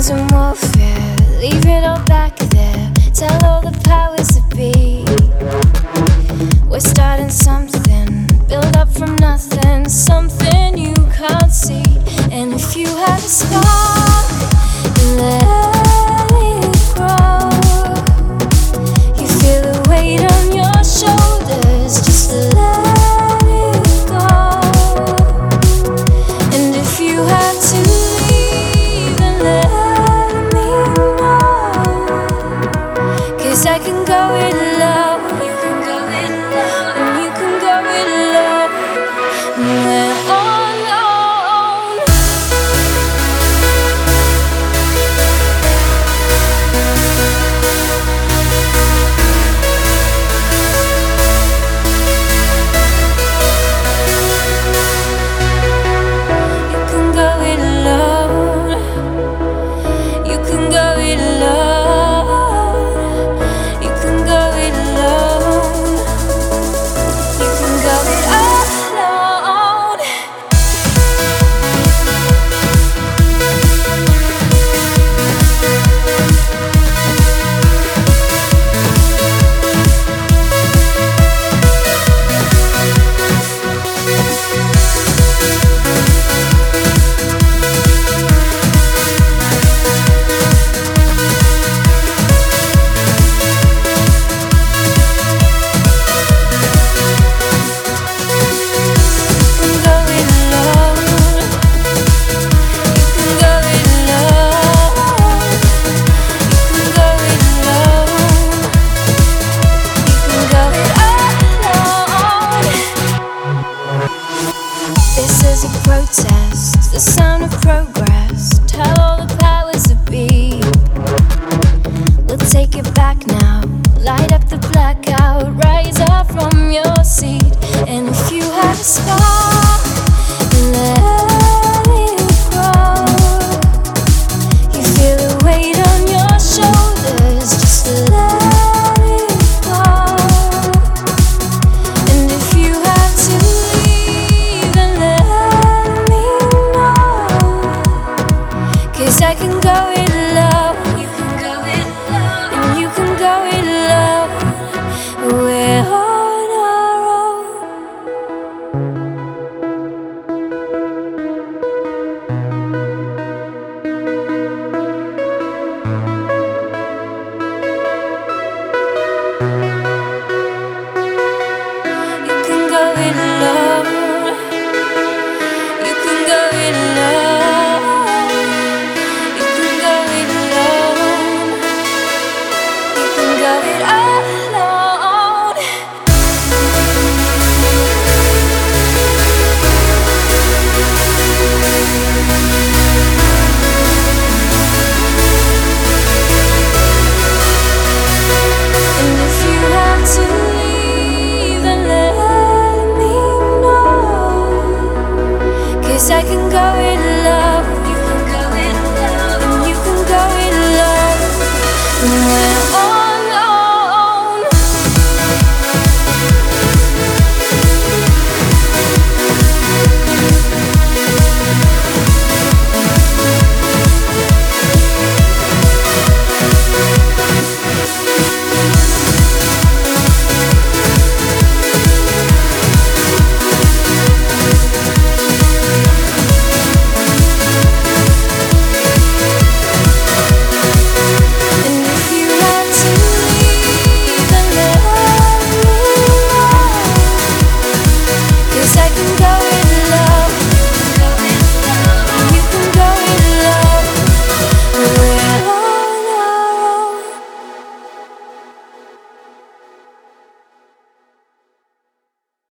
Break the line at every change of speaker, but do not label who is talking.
Weapons and warfare, leave it all back there. Tell all the powers that be, we're starting something, build up from nothing, something you can't see. And if you have a spark, let it grow. You feel the weight on your shoulders, just let it go. And if you have to leave, then let me know, 'cause I can go it alone. You can go it alone, and you can go it alone. We're on our own. You can go it alone. You can go it alone. You can go it alone. You can go it alone. This is a protest, the sound of progress. Tell all the powers that be, we'll take it back now. Light up the blackout, rise up from your seat. And if you have a spark, let it grow. You feel the weight on your shoulders, just let it go. And if you have to leave, then let me know, 'cause I can go it alone. You can go it alone, and you can go it alone. We're on our own. You can go it alone. You can go it alone. You can go it alone. You can go it alone. And if you have to leave, then let me know, 'cause I can go it alone.